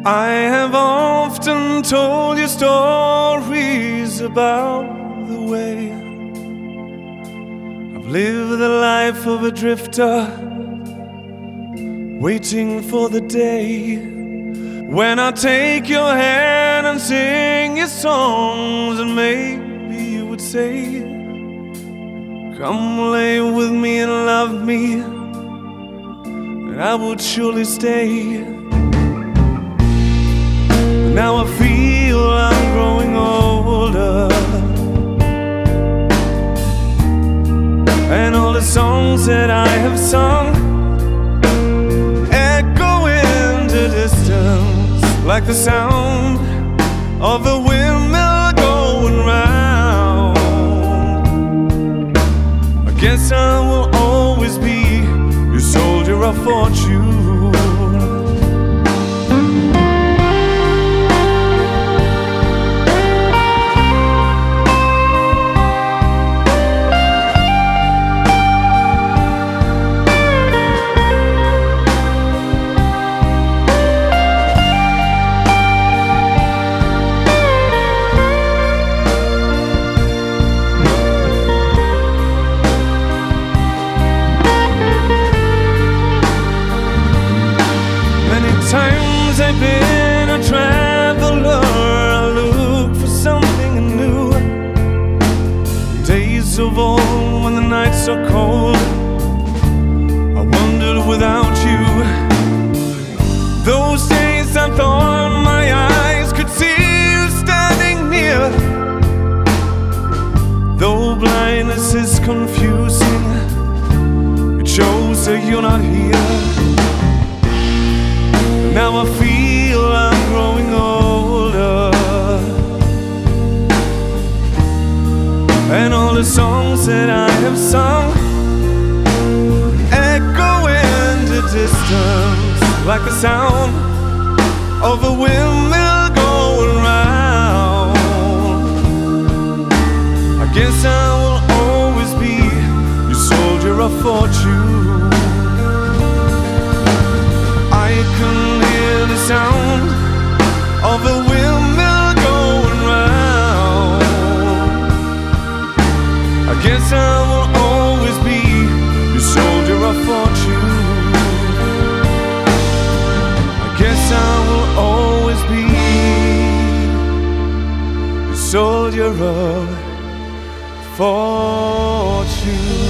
I have often told you stories about the way I've lived the life of a drifter, waiting for the day when I take your hand and sing your songs, and maybe you would say, come lay with me and love me, and I would surely stay. Now I feel I'm growing older, and all the songs that I have sung echo in the distance like the sound of a windmill going round. I guess I will always be your soldier of fortune. Times I've been a traveler, I look for something new. Days of old when the nights are cold, I wandered without you. Those days I thought my eyes could see you standing near. Though blindness is confusing, it shows that you're not here. Now I feel I'm growing older, and all the songs that I have sung echo in the distance like the sound of a windmill going round. I guess I will always be your soldier of fortune. I can hear the sound of a windmill going round. I guess I will always be your soldier of fortune. I guess I will always be your soldier of fortune.